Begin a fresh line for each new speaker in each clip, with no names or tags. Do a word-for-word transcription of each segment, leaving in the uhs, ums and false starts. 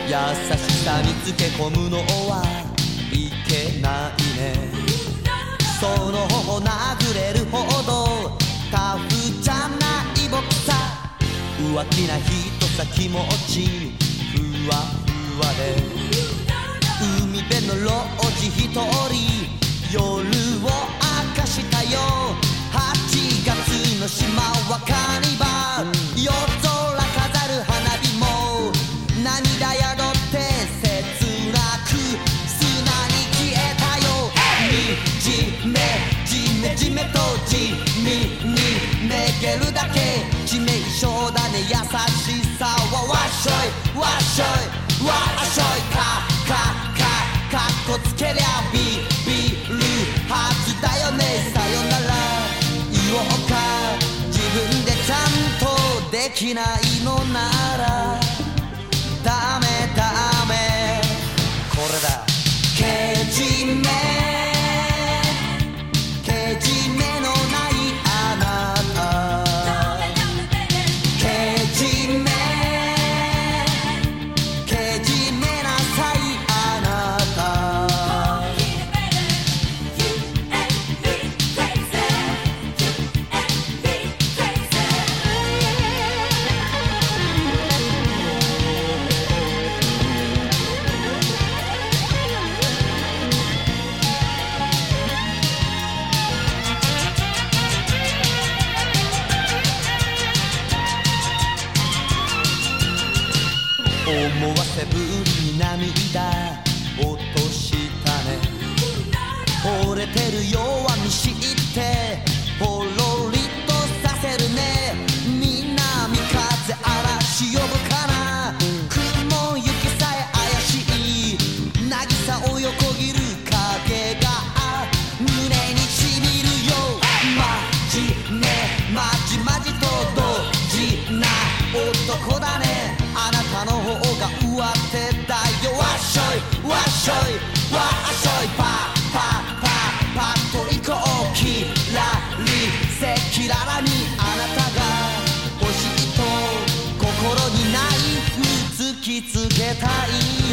優しさにつけ込むのはいけないね。その頬殴れるほどタフじゃない僕さ。浮気な人さ気持ちふわふわで、海辺のロージ一人夜を明かしたよ。はちがつの島はカーニバル、夜空飾る花火も涙宿って切なく砂に消えたよ。みじめじめじめと地味にめげるだけ致命傷だね。優しさはわっしょいわっしょいわっしょいかかかかっこつけりゃビビるはずだよね。さよなら言おうか、自分でちゃんとできないのならダメダメ。これだけじめけじめのないあなた、けじめけじめなさいあなた。思わせぶりに涙落としたね。惚れてる弱み知ってほろりとさせるね。南風嵐呼ぶかな、雲行きさえ怪しい渚を横切る影が胸にしみるよ。まじめまじまじとドジな男だね。あなたの方が上手だよ。わっしょいわっしょいわっしょいパッパッパッパッと行こう。キラリ赤裸々にあなたが欲しいと心にナイフ突きつけたいよ。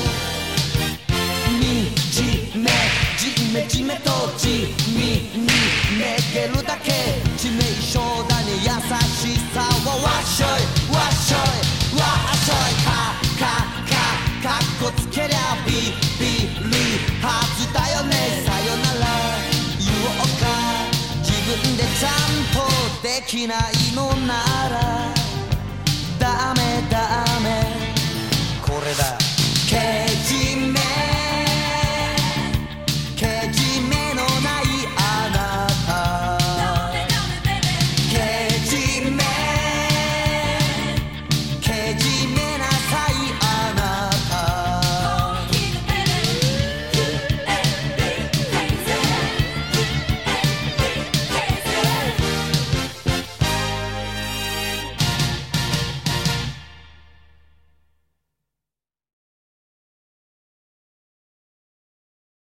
みじめじめじめと地味にめげるだけ致命傷だね。優しさはわっしょいわっしょいわっしょいかかかかっこつけりゃビビるはずだよね。さよなら言おうか、自分でちゃんとできないのなら